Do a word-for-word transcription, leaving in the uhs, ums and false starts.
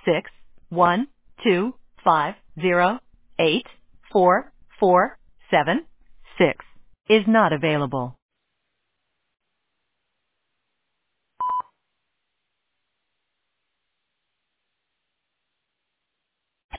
six one two five zero eight four four seven six is not available.